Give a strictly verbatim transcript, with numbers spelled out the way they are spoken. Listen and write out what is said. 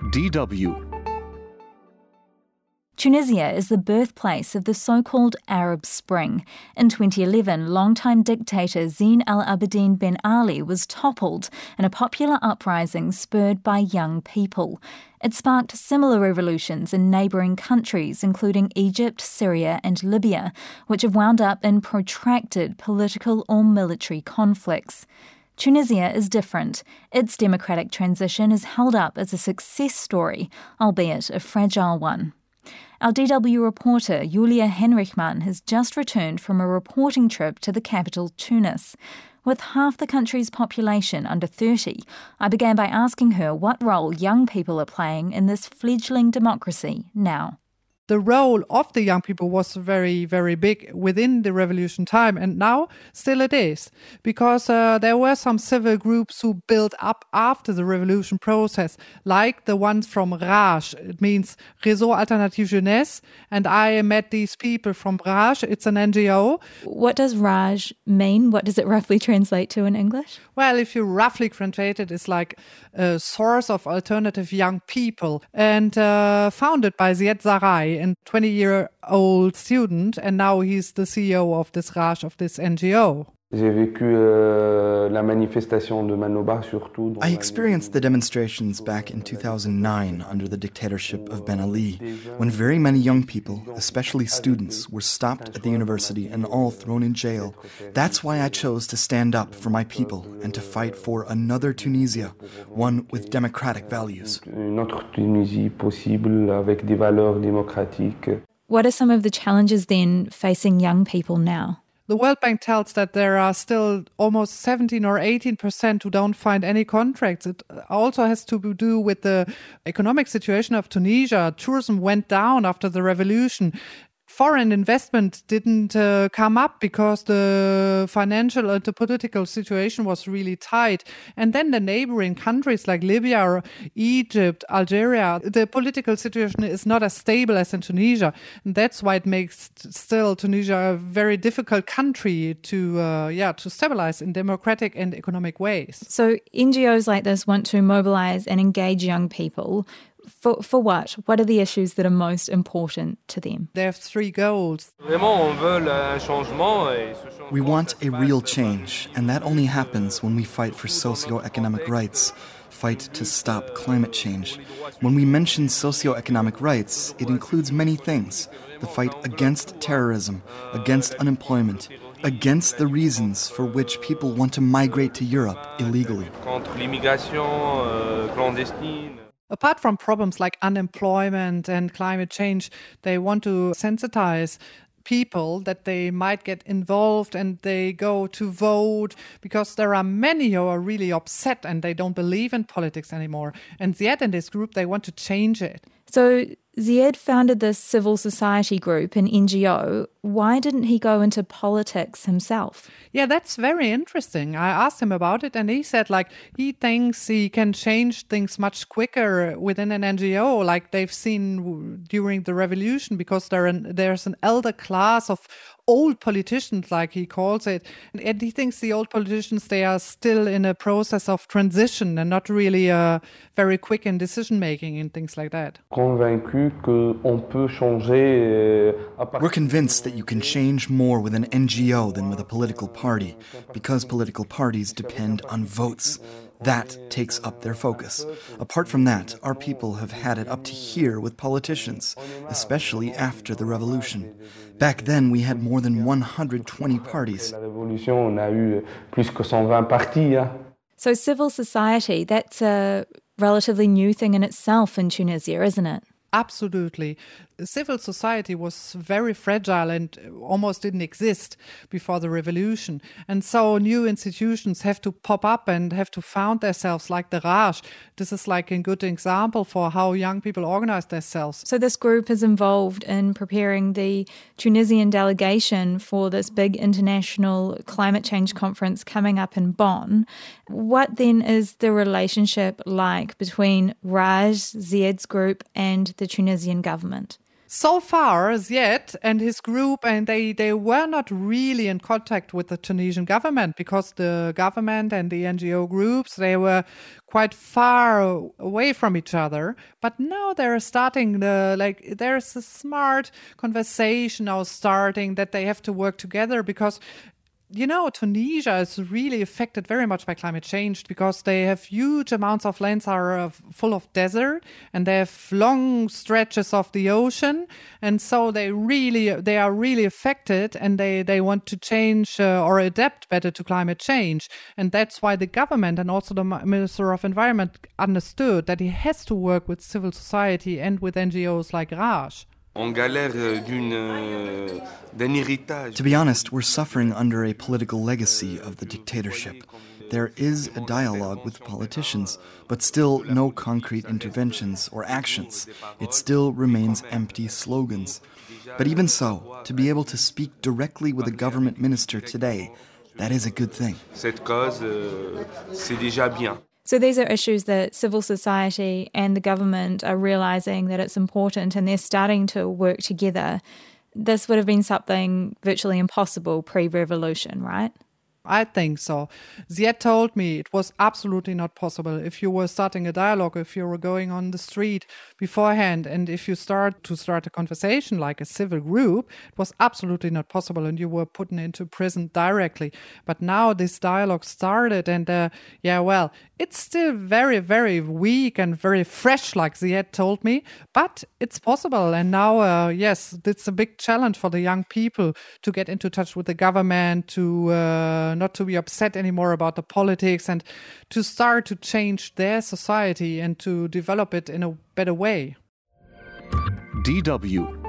D W. Tunisia is the birthplace of the so-called Arab Spring. In twenty eleven, longtime dictator Zine Al Abidine Ben Ali was toppled in a popular uprising spurred by young people. It sparked similar revolutions in neighbouring countries, including Egypt, Syria and Libya, which have wound up in protracted political or military conflicts. Tunisia is different. Its democratic transition is held up as a success story, albeit a fragile one. Our D W reporter Julia Henrichmann has just returned from a reporting trip to the capital Tunis. With half the country's population under thirty, I began by asking her what role young people are playing in this fledgling democracy now. The role of the young people was very, very big within the revolution time, and now still it is, because uh, there were some civil groups who built up after the revolution process, like the ones from Rage. It means Réseau Alternative Jeunesse, and I met these people from Rage. It's an N G O. What does Rage mean? What does it roughly translate to in English? Well, if you roughly translate it, it's like a source of alternative young people, and uh, founded by Ziad Zarai, a twenty-year-old student, and now he's the C E O of this Rage, of this N G O. J'ai vécu euh, la manifestation de Manoba surtout. I experienced the demonstrations back in two thousand nine under the dictatorship of Ben Ali, when very many young people, especially students, were stopped at the university and all thrown in jail. That's why I chose to stand up for my people and to fight for another Tunisia, one with democratic values. Une autre Tunisie possible avec des valeurs démocratiques. What are some of the challenges then facing young people now? The World Bank tells that there are still almost seventeen or eighteen percent who don't find any contracts. It also has to do with the economic situation of Tunisia. Tourism went down after the revolution. Foreign investment didn't uh, come up because the financial and the political situation was really tight. And then the neighboring countries like Libya or Egypt, Algeria, the political situation is not as stable as in Tunisia. And that's why it makes still Tunisia a very difficult country to, uh, yeah, to stabilize in democratic and economic ways. So N G Os like this want to mobilize and engage young people. For for what? What are the issues that are most important to them? They have three goals. We want a real change, and that only happens when we fight for socio-economic rights, fight to stop climate change. When we mention socio-economic rights, it includes many things: the fight against terrorism, against unemployment, against the reasons for which people want to migrate to Europe illegally. Apart from problems like unemployment and climate change, they want to sensitize people that they might get involved and they go to vote, because there are many who are really upset and they don't believe in politics anymore. And Ziad and his group, they want to change it. So Ziad founded this civil society group, an N G O. Why didn't he go into politics himself? Yeah, that's very interesting. I asked him about it and he said like he thinks he can change things much quicker within an N G O, like they've seen during the revolution, because there an, there's an elder class of old politicians, like he calls it. And he thinks the old politicians, they are still in a process of transition and not really uh, very quick in decision-making and things like that. We're convinced that you can change more with an N G O than with a political party, because political parties depend on votes. That takes up their focus. Apart from that, our people have had it up to here with politicians, especially after the revolution. Back then, we had more than one hundred twenty parties. So civil society, that's a relatively new thing in itself in Tunisia, isn't it? Absolutely. Civil society was very fragile and almost didn't exist before the revolution. And so new institutions have to pop up and have to found themselves, like the Rage. This is like a good example for how young people organize themselves. So this group is involved in preparing the Tunisian delegation for this big international climate change conference coming up in Bonn. What then is the relationship like between Rage, Ziad's group, and the Tunisian government? So far as yet, and his group, and they, they were not really in contact with the Tunisian government, because the government and the N G O groups, they were quite far away from each other. But now they're starting the, like, there's a smart conversation now starting that they have to work together, because you know, Tunisia is really affected very much by climate change, because they have huge amounts of lands are uh, full of desert, and they have long stretches of the ocean, and so they really they are really affected, and they they want to change uh, or adapt better to climate change, and that's why the government and also the Minister of Environment understood that he has to work with civil society and with N G Os like Raj. To be honest, we're suffering under a political legacy of the dictatorship. There is a dialogue with politicians, but still no concrete interventions or actions. It still remains empty slogans. But even so, to be able to speak directly with a government minister today, that is a good thing. So these are issues that civil society and the government are realising that it's important, and they're starting to work together. This would have been something virtually impossible pre-revolution, right? I think so. Ziad told me it was absolutely not possible. If you were starting a dialogue, if you were going on the street beforehand, and if you start to start a conversation like a civil group, it was absolutely not possible, and you were put into prison directly. But now this dialogue started, and uh, yeah, well, it's still very, very weak and very fresh, like Ziad told me, but it's possible. And now, uh, yes, it's a big challenge for the young people to get into touch with the government, to uh, not to be upset anymore about the politics, and to start to change their society and to develop it in a better way. D W